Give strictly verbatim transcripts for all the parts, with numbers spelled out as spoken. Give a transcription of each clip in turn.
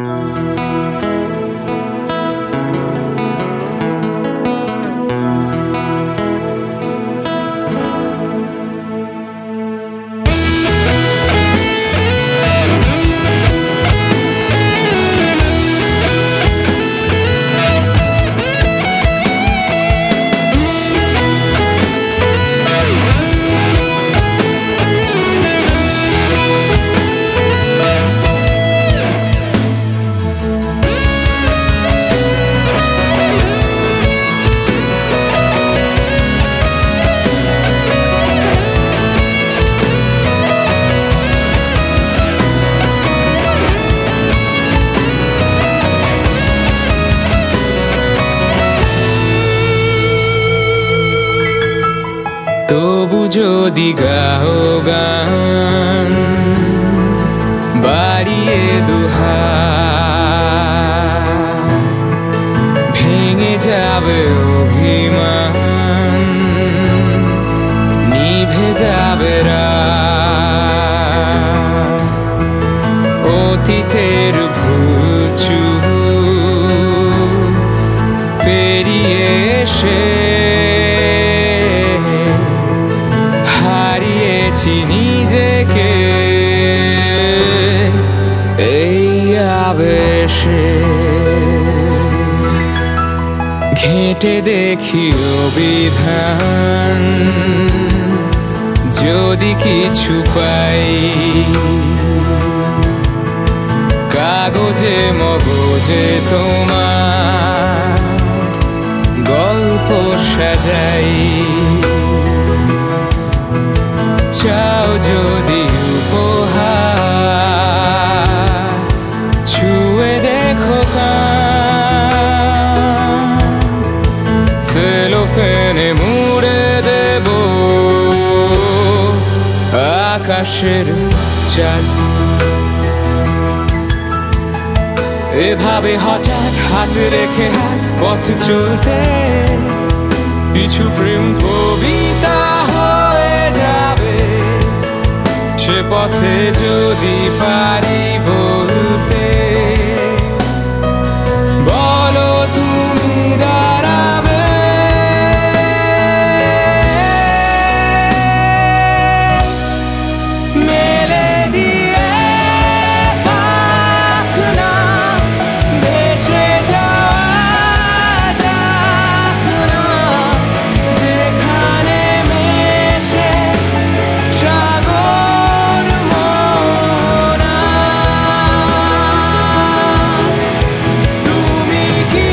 তবু যদি গাও গান বাড়িয়ে দুহাত, ভেঙে যাবে অভিমান, নিভে যাবে রাত। অতীতের ভুল চুক পেরিয়ে এসে হারিয়েছি নিজেকে এই আবেশে। ঘেঁটে দেখি অভিধান, যদি কিছু পাই কাগজে মগজে তোমার গল্প সাজাই। চাও যদি উপহার, ছুঁয়ে দেখো কান, সেলোফেনে মুড়ে দেব আকাশের চাল। এভাবে হঠাৎ হাত রেখে হাত পথ চলতে, কিছু প্রেম কবিতা হয়ে যাবে। সে পথে যদি পারি বলতে, বলো তুমি দাঁড়াবে। মেলে দিয়ে পাখনা ভেসে যাওয়া যাক না, যেখানে মেশে সাগর মোহনা। তুমি কি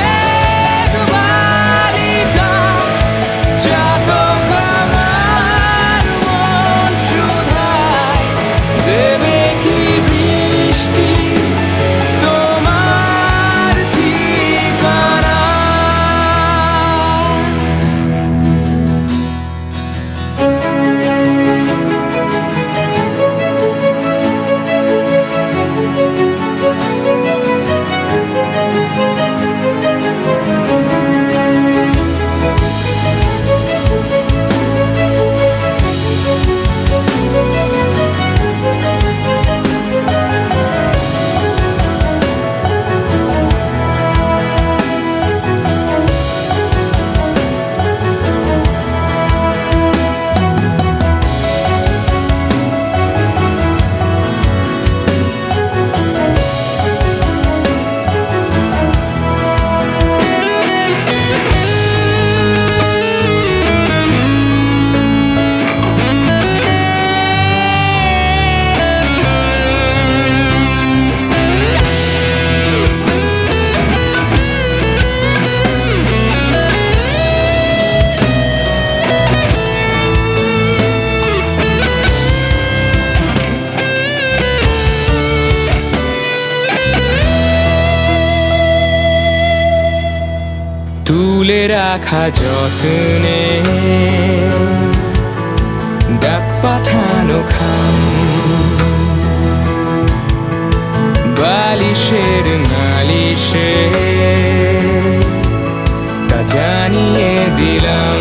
মেঘবালিকা, চাতক আমার মন শুধায়। দেবে কি বৃষ্টি তোমার ঠিকানা। তুলে রাখা যত্নে ডাক পাঠানো খাম, বালিশের নালিশে তা জানিয়ে দিলাম।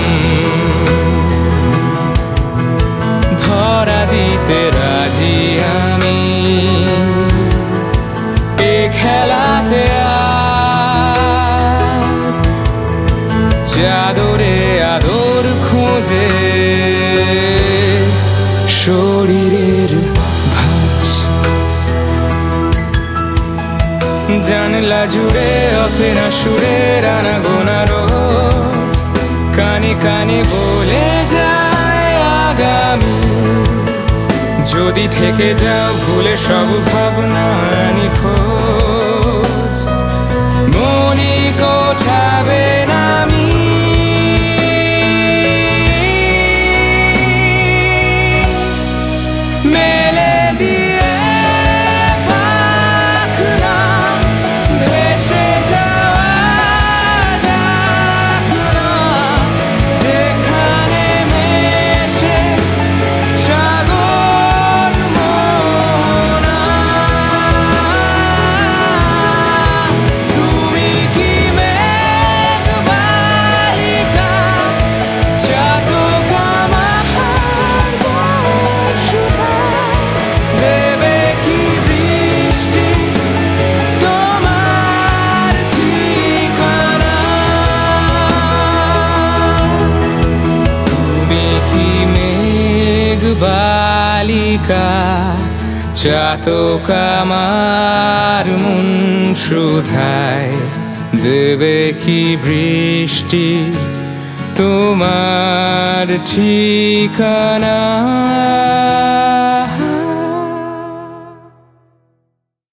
ধরা দিতে রাজি আমি, জানলা জুড়ে অচেনা সুরের আনাগোনা রোজ কানে কানে বলে যায় আগামী। যদি থেকে যাও ভুলে সব ভাবনা নিখোঁজ, মনি কোঠাবে না আমি। মেলে দিয়ে পাখনা ভেসে যাওয়া ডাকনা, যেখানে মেশে সাগর মোহনা। তুমি কি মেঘ বালিকা, চাতক আমার বর্ষা, দেবে কি বৃষ্টি তোমার ঠিকানা? তুমি কি মেঘ বালিকা, চাতক আমার মন সুধায়, দেবে কি বৃষ্টি তোমার ঠিকানা?